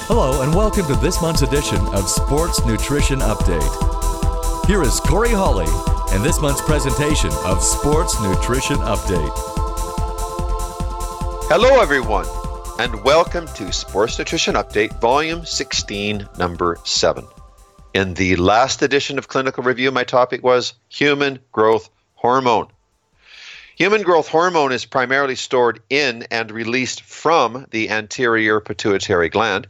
Hello and welcome to this month's edition of Sports Nutrition Update. Here is Corey Hawley and this month's presentation of Sports Nutrition Update. Hello everyone and welcome to Sports Nutrition Update Volume 16, Number 7. In the last edition of Clinical Review, my topic was human growth hormone. Human growth hormone is primarily stored in and released from the anterior pituitary gland.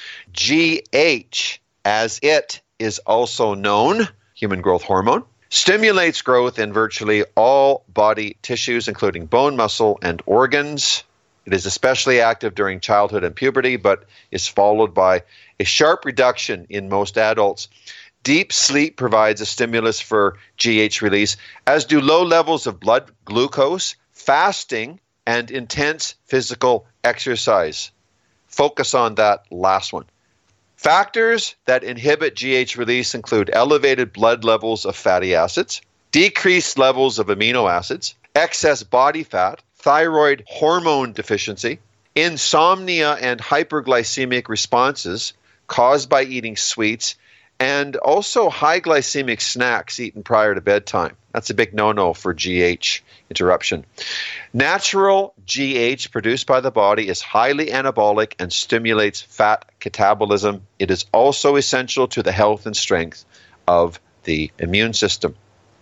GH, as it is also known, human growth hormone, stimulates growth in virtually all body tissues, including bone, muscle, and organs. It is especially active during childhood and puberty, but is followed by a sharp reduction in most adults. Deep sleep provides a stimulus for GH release, as do low levels of blood glucose, fasting, and intense physical exercise. Focus on that last one. Factors that inhibit GH release include elevated blood levels of fatty acids, decreased levels of amino acids, excess body fat, thyroid hormone deficiency, insomnia and hyperglycemic responses caused by eating sweets, and also high glycemic snacks eaten prior to bedtime. That's a big no-no for GH interruption. Natural GH produced by the body is highly anabolic and stimulates fat catabolism. It is also essential to the health and strength of the immune system.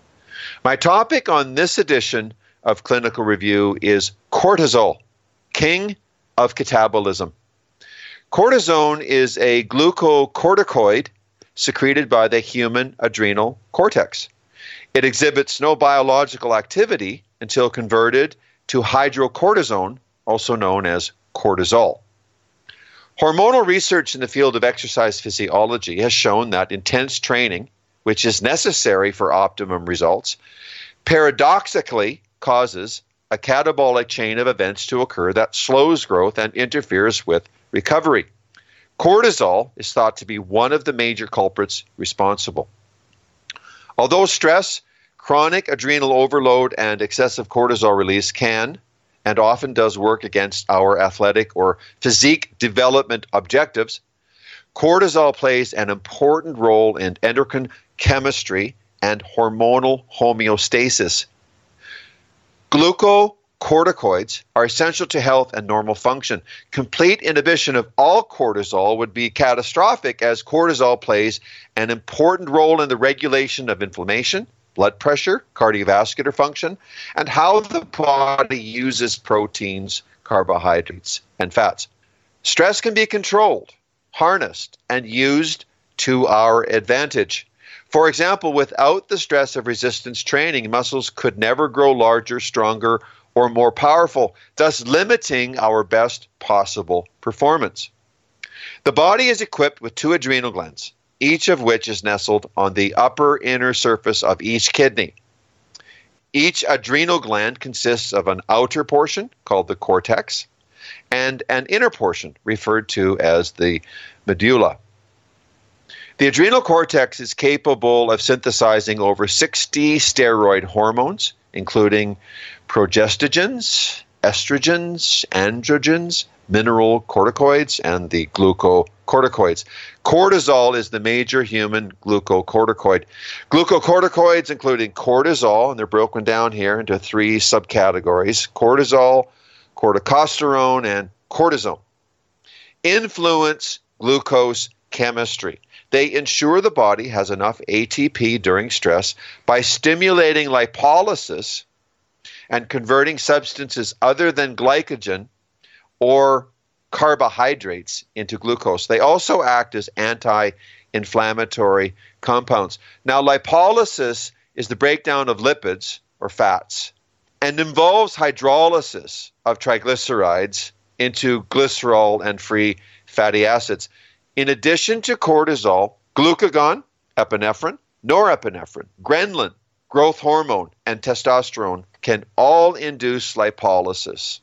My topic on this edition of Clinical Review is cortisol, king of catabolism. Cortisone is a glucocorticoid secreted by the human adrenal cortex. It exhibits no biological activity until converted to hydrocortisone, also known as cortisol. Hormonal research in the field of exercise physiology has shown that intense training, which is necessary for optimum results, paradoxically causes a catabolic chain of events to occur that slows growth and interferes with recovery. Cortisol is thought to be one of the major culprits responsible. Although stress, chronic adrenal overload, and excessive cortisol release can and often does work against our athletic or physique development objectives, cortisol plays an important role in endocrine chemistry and hormonal homeostasis. Glucocorticoids are essential to health and normal function. Complete inhibition of all cortisol would be catastrophic, as cortisol plays an important role in the regulation of inflammation, blood pressure, cardiovascular function, and how the body uses proteins, carbohydrates, and fats. Stress can be controlled, harnessed, and used to our advantage. For example, without the stress of resistance training, muscles could never grow larger, stronger, or more powerful, thus limiting our best possible performance. The body is equipped with 2 adrenal glands, each of which is nestled on the upper inner surface of each kidney. Each adrenal gland consists of an outer portion called the cortex and an inner portion referred to as the medulla. The adrenal cortex is capable of synthesizing over 60 steroid hormones, including progestogens, estrogens, androgens, mineralocorticoids, and the glucocorticoids. Cortisol is the major human glucocorticoid. Glucocorticoids, including cortisol, and they're broken down here into 3 subcategories: cortisol, corticosterone, and cortisone, influence glucose chemistry. They ensure the body has enough ATP during stress by stimulating lipolysis and converting substances other than glycogen or carbohydrates into glucose. They also act as anti-inflammatory compounds. Now, lipolysis is the breakdown of lipids or fats and involves hydrolysis of triglycerides into glycerol and free fatty acids. In addition to cortisol, glucagon, epinephrine, norepinephrine, ghrelin, growth hormone, and testosterone can all induce lipolysis.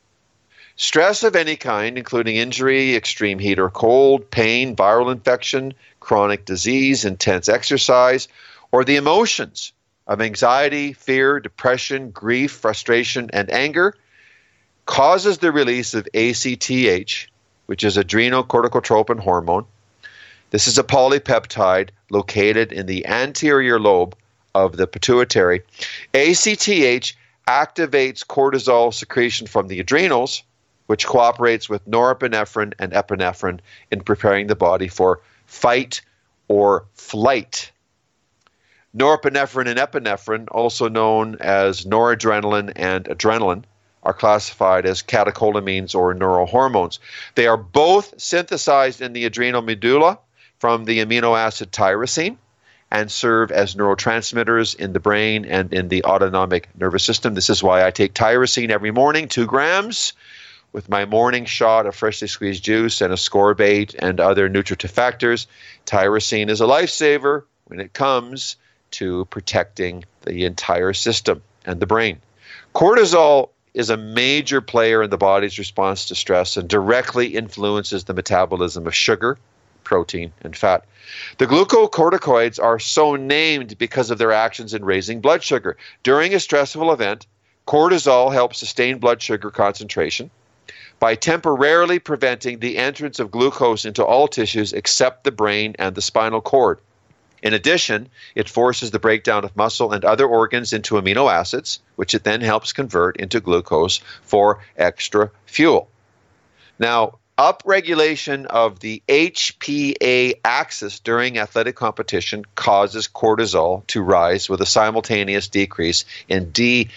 Stress of any kind, including injury, extreme heat or cold, pain, viral infection, chronic disease, intense exercise, or the emotions of anxiety, fear, depression, grief, frustration, and anger, causes the release of ACTH, which is adrenocorticotropin hormone. This is a polypeptide located in the anterior lobe of the pituitary. ACTH activates cortisol secretion from the adrenals, which cooperates with norepinephrine and epinephrine in preparing the body for fight or flight. Norepinephrine and epinephrine, also known as noradrenaline and adrenaline, are classified as catecholamines or neurohormones. They are both synthesized in the adrenal medulla from the amino acid tyrosine and serve as neurotransmitters in the brain and in the autonomic nervous system. This is why I take tyrosine every morning, 2 grams, with my morning shot of freshly squeezed juice and ascorbate and other nutritive factors. Tyrosine is a lifesaver when it comes to protecting the entire system and the brain. Cortisol is a major player in the body's response to stress and directly influences the metabolism of sugar, protein, and fat. The glucocorticoids are so named because of their actions in raising blood sugar. During a stressful event, cortisol helps sustain blood sugar concentration by temporarily preventing the entrance of glucose into all tissues except the brain and the spinal cord. In addition, it forces the breakdown of muscle and other organs into amino acids, which it then helps convert into glucose for extra fuel. Now, upregulation of the HPA axis during athletic competition causes cortisol to rise with a simultaneous decrease in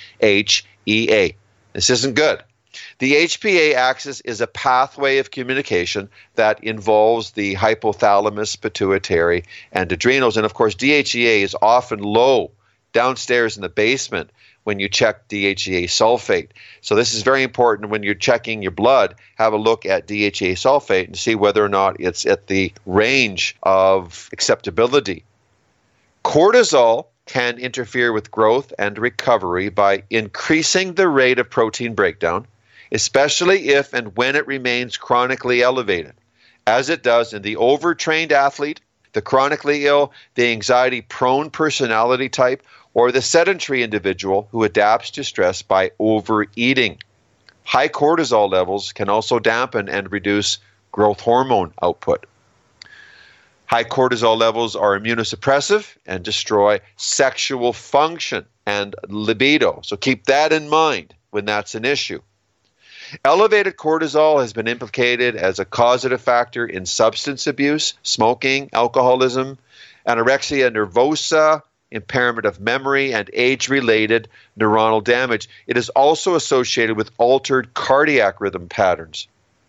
DHEA. This isn't good. The HPA axis is a pathway of communication that involves the hypothalamus, pituitary, and adrenals. And of course, DHEA is often low downstairs in the basement when you check DHEA sulfate. So this is very important when you're checking your blood. Have a look at DHEA sulfate and see whether or not it's at the range of acceptability. Cortisol can interfere with growth and recovery by increasing the rate of protein breakdown, especially if and when it remains chronically elevated, as it does in the overtrained athlete, the chronically ill, the anxiety-prone personality type, or the sedentary individual who adapts to stress by overeating. High cortisol levels can also dampen and reduce growth hormone output. High cortisol levels are immunosuppressive and destroy sexual function and libido. So keep that in mind when that's an issue. Elevated cortisol has been implicated as a causative factor in substance abuse, smoking, alcoholism, anorexia nervosa, impairment of memory, and age-related neuronal damage. It is also associated with altered cardiac rhythm patterns.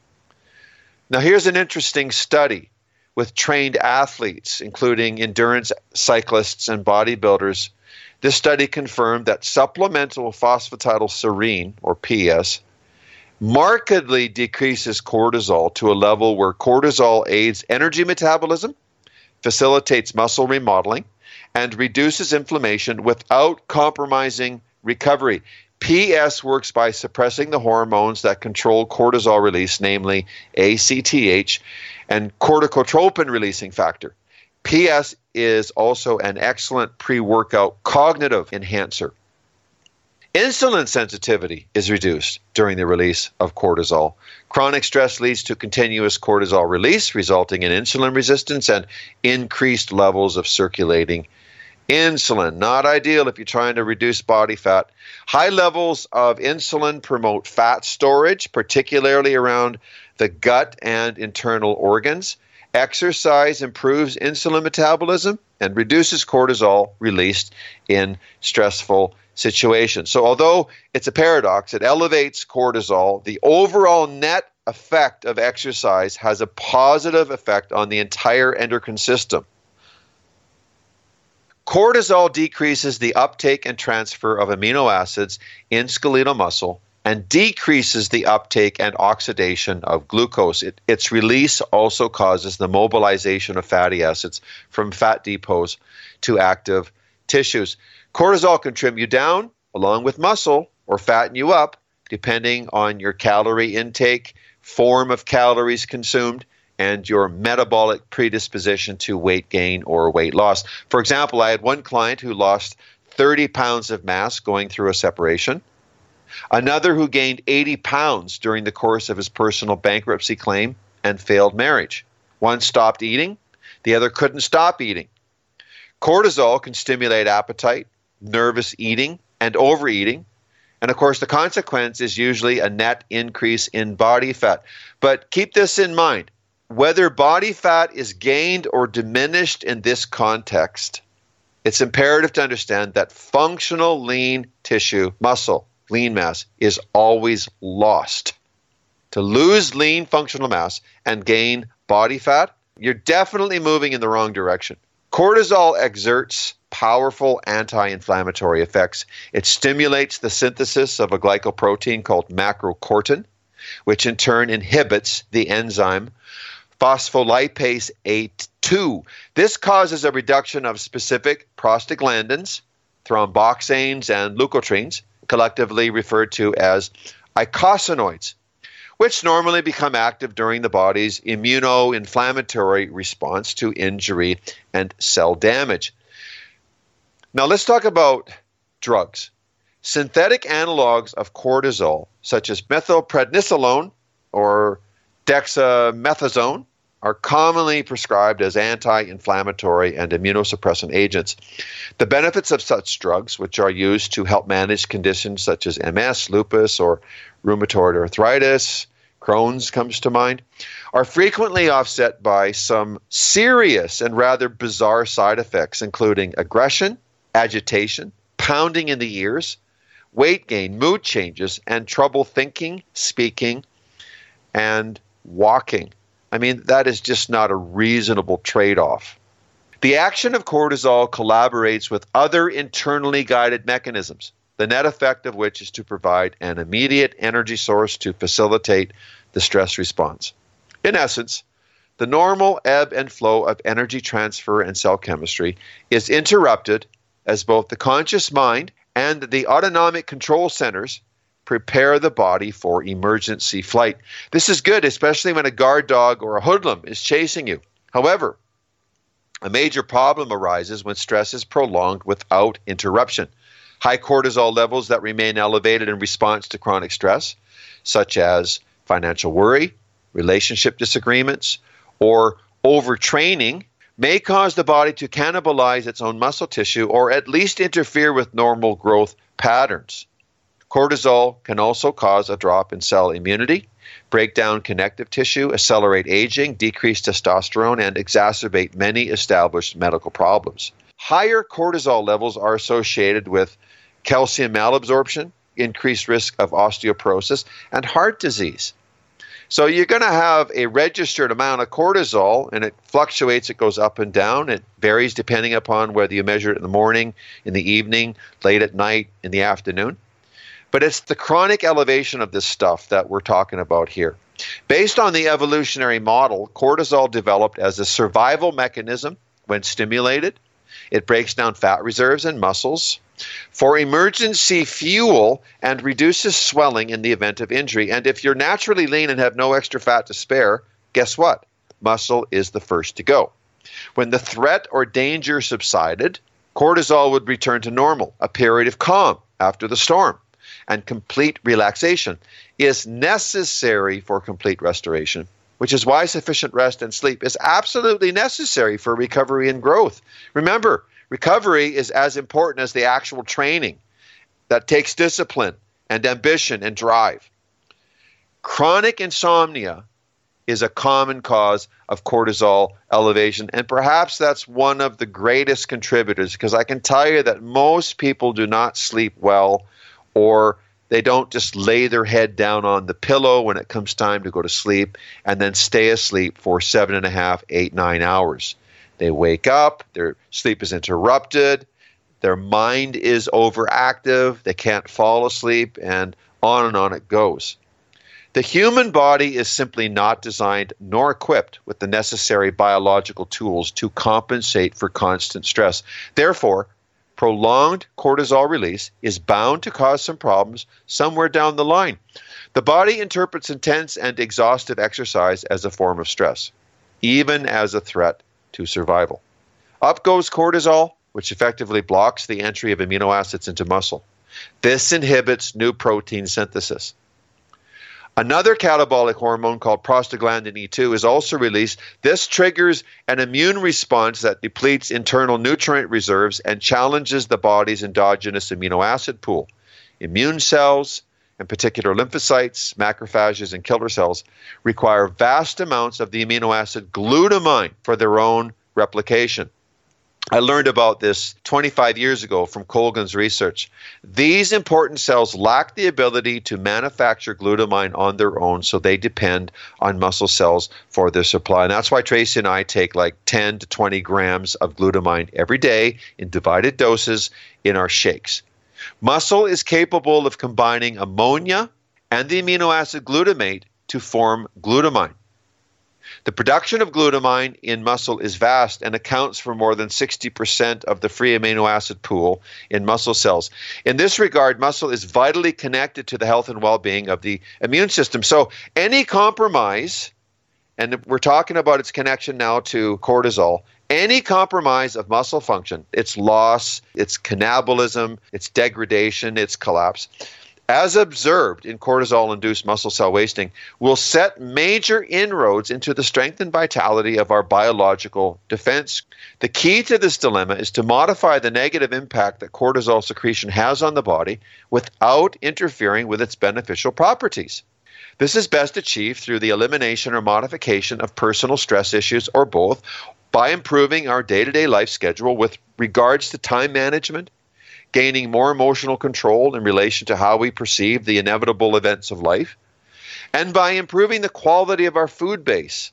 Now, here's an interesting study with trained athletes, including endurance cyclists and bodybuilders. This study confirmed that supplemental phosphatidylserine, or PS, markedly decreases cortisol to a level where cortisol aids energy metabolism, facilitates muscle remodeling, and reduces inflammation without compromising recovery. PS works by suppressing the hormones that control cortisol release, namely ACTH and corticotropin releasing factor. PS is also an excellent pre-workout cognitive enhancer. Insulin sensitivity is reduced during the release of cortisol. Chronic stress leads to continuous cortisol release, resulting in insulin resistance and increased levels of circulating insulin. Not ideal if you're trying to reduce body fat. High levels of insulin promote fat storage, particularly around the gut and internal organs. Exercise improves insulin metabolism and reduces cortisol released in stressful situations. So although it's a paradox, it elevates cortisol, the overall net effect of exercise has a positive effect on the entire endocrine system. Cortisol decreases the uptake and transfer of amino acids in skeletal muscle and decreases the uptake and oxidation of glucose. Its release also causes the mobilization of fatty acids from fat depots to active tissues. Cortisol can trim you down along with muscle or fatten you up, depending on your calorie intake, form of calories consumed, and your metabolic predisposition to weight gain or weight loss. For example, I had one client who lost 30 pounds of mass going through a separation, another who gained 80 pounds during the course of his personal bankruptcy claim, and failed marriage. One stopped eating, the other couldn't stop eating. Cortisol can stimulate appetite, nervous eating, and overeating. And of course, the consequence is usually a net increase in body fat. But keep this in mind. Whether body fat is gained or diminished in this context, it's imperative to understand that functional lean tissue, muscle, lean mass, is always lost. To lose lean functional mass and gain body fat, you're definitely moving in the wrong direction. Cortisol exerts powerful anti-inflammatory effects. It stimulates the synthesis of a glycoprotein called macrocortin, which in turn inhibits the enzyme phospholipase A2. This causes a reduction of specific prostaglandins, thromboxanes, and leukotrienes, collectively referred to as eicosanoids, which normally become active during the body's immunoinflammatory response to injury and cell damage. Now let's talk about drugs. Synthetic analogs of cortisol, such as methylprednisolone or dexamethasone, are commonly prescribed as anti-inflammatory and immunosuppressant agents. The benefits of such drugs, which are used to help manage conditions such as MS, lupus, or rheumatoid arthritis, Crohn's comes to mind, are frequently offset by some serious and rather bizarre side effects, including aggression, agitation, pounding in the ears, weight gain, mood changes, and trouble thinking, speaking, and walking. I mean, that is just not a reasonable trade-off. The action of cortisol collaborates with other internally guided mechanisms, the net effect of which is to provide an immediate energy source to facilitate the stress response. In essence, the normal ebb and flow of energy transfer and cell chemistry is interrupted as both the conscious mind and the autonomic control centers prepare the body for emergency flight. This is good, especially when a guard dog or a hoodlum is chasing you. However, a major problem arises when stress is prolonged without interruption. High cortisol levels that remain elevated in response to chronic stress, such as financial worry, relationship disagreements, or overtraining, may cause the body to cannibalize its own muscle tissue or at least interfere with normal growth patterns. Cortisol can also cause a drop in cell immunity, break down connective tissue, accelerate aging, decrease testosterone, and exacerbate many established medical problems. Higher cortisol levels are associated with calcium malabsorption, increased risk of osteoporosis, and heart disease. So you're going to have a registered amount of cortisol, and it fluctuates, it goes up and down. It varies depending upon whether you measure it in the morning, in the evening, late at night, in the afternoon. But it's the chronic elevation of this stuff that we're talking about here. Based on the evolutionary model, cortisol developed as a survival mechanism when stimulated. It breaks down fat reserves in muscles for emergency fuel and reduces swelling in the event of injury. And if you're naturally lean and have no extra fat to spare, guess what? Muscle is the first to go. When the threat or danger subsided, cortisol would return to normal. A period of calm after the storm and complete relaxation is necessary for complete restoration, which is why sufficient rest and sleep is absolutely necessary for recovery and growth. Remember, recovery is as important as the actual training that takes discipline and ambition and drive. Chronic insomnia is a common cause of cortisol elevation, and perhaps that's one of the greatest contributors, because I can tell you that most people do not sleep well, or they don't just lay their head down on the pillow when it comes time to go to sleep and then stay asleep for 7.5, 8, 9 hours. They wake up, their sleep is interrupted, their mind is overactive, they can't fall asleep, and on it goes. The human body is simply not designed nor equipped with the necessary biological tools to compensate for constant stress. Therefore, prolonged cortisol release is bound to cause some problems somewhere down the line. The body interprets intense and exhaustive exercise as a form of stress, even as a threat to survival. Up goes cortisol, which effectively blocks the entry of amino acids into muscle. This inhibits new protein synthesis. Another catabolic hormone called prostaglandin E2 is also released. This triggers an immune response that depletes internal nutrient reserves and challenges the body's endogenous amino acid pool. Immune cells, in particular lymphocytes, macrophages, and killer cells, require vast amounts of the amino acid glutamine for their own replication. I learned about this 25 years ago from Colgan's research. These important cells lack the ability to manufacture glutamine on their own, so they depend on muscle cells for their supply. And that's why Tracy and I take like 10 to 20 grams of glutamine every day in divided doses in our shakes. Muscle is capable of combining ammonia and the amino acid glutamate to form glutamine. The production of glutamine in muscle is vast and accounts for more than 60% of the free amino acid pool in muscle cells. In this regard, muscle is vitally connected to the health and well-being of the immune system. So any compromise, and we're talking about its connection now to cortisol, any compromise of muscle function, its loss, its cannibalism, its degradation, its collapse, as observed in cortisol-induced muscle cell wasting, will set major inroads into the strength and vitality of our biological defense. The key to this dilemma is to modify the negative impact that cortisol secretion has on the body without interfering with its beneficial properties. This is best achieved through the elimination or modification of personal stress issues, or both, by improving our day-to-day life schedule with regards to time management, gaining more emotional control in relation to how we perceive the inevitable events of life, and by improving the quality of our food base.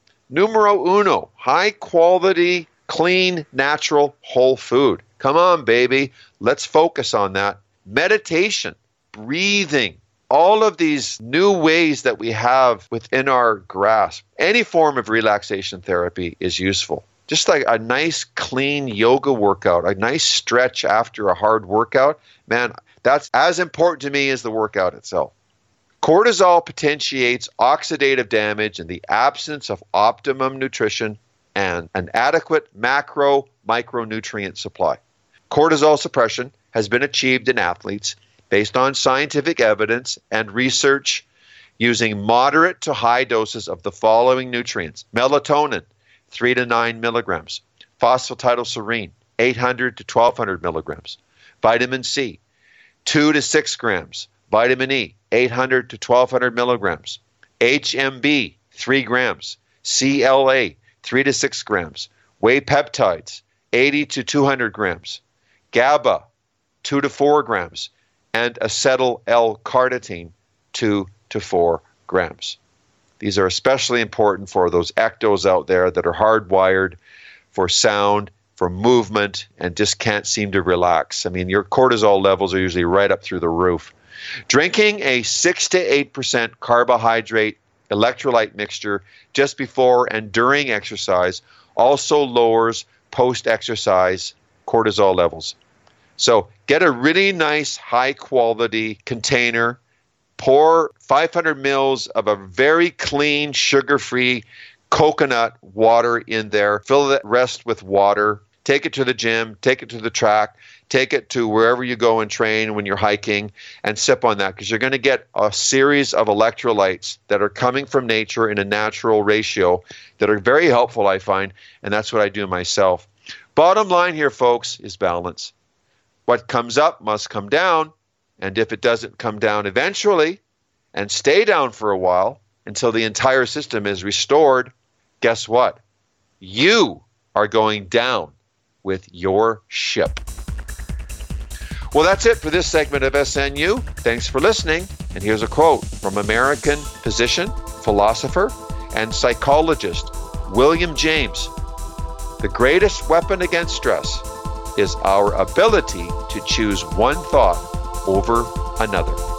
Numero uno, high quality, clean, natural, whole food. Come on, baby. Let's focus on that. Meditation, breathing, all of these new ways that we have within our grasp. Any form of relaxation therapy is useful. Just like a nice, clean yoga workout, a nice stretch after a hard workout, man, that's as important to me as the workout itself. Cortisol potentiates oxidative damage in the absence of optimum nutrition and an adequate macro-micronutrient supply. Cortisol suppression has been achieved in athletes based on scientific evidence and research using moderate to high doses of the following nutrients: melatonin, 3 to 9 milligrams, phosphatidylserine, 800 to 1200 milligrams, vitamin C, 2 to 6 grams, vitamin E, 800 to 1200 milligrams, HMB, 3 grams, CLA, 3 to 6 grams, whey peptides, 80 to 200 grams, GABA, 2 to 4 grams, and acetyl L-carnitine, 2 to 4 grams. These are especially important for those ectos out there that are hardwired for sound, for movement, and just can't seem to relax. I mean, your cortisol levels are usually right up through the roof. Drinking a 6 to 8% carbohydrate electrolyte mixture just before and during exercise also lowers post-exercise cortisol levels. So get a really nice high-quality container. Pour 500 mils of a very clean, sugar-free coconut water in there. Fill the rest with water. Take it to the gym. Take it to the track. Take it to wherever you go and train when you're hiking, and sip on that, because you're going to get a series of electrolytes that are coming from nature in a natural ratio that are very helpful, I find, and that's what I do myself. Bottom line here, folks, is balance. What comes up must come down. And if it doesn't come down eventually and stay down for a while until the entire system is restored, guess what? You are going down with your ship. Well, that's it for this segment of SNU. Thanks for listening. And here's a quote from American physician, philosopher, and psychologist William James. The greatest weapon against stress is our ability to choose one thought over another.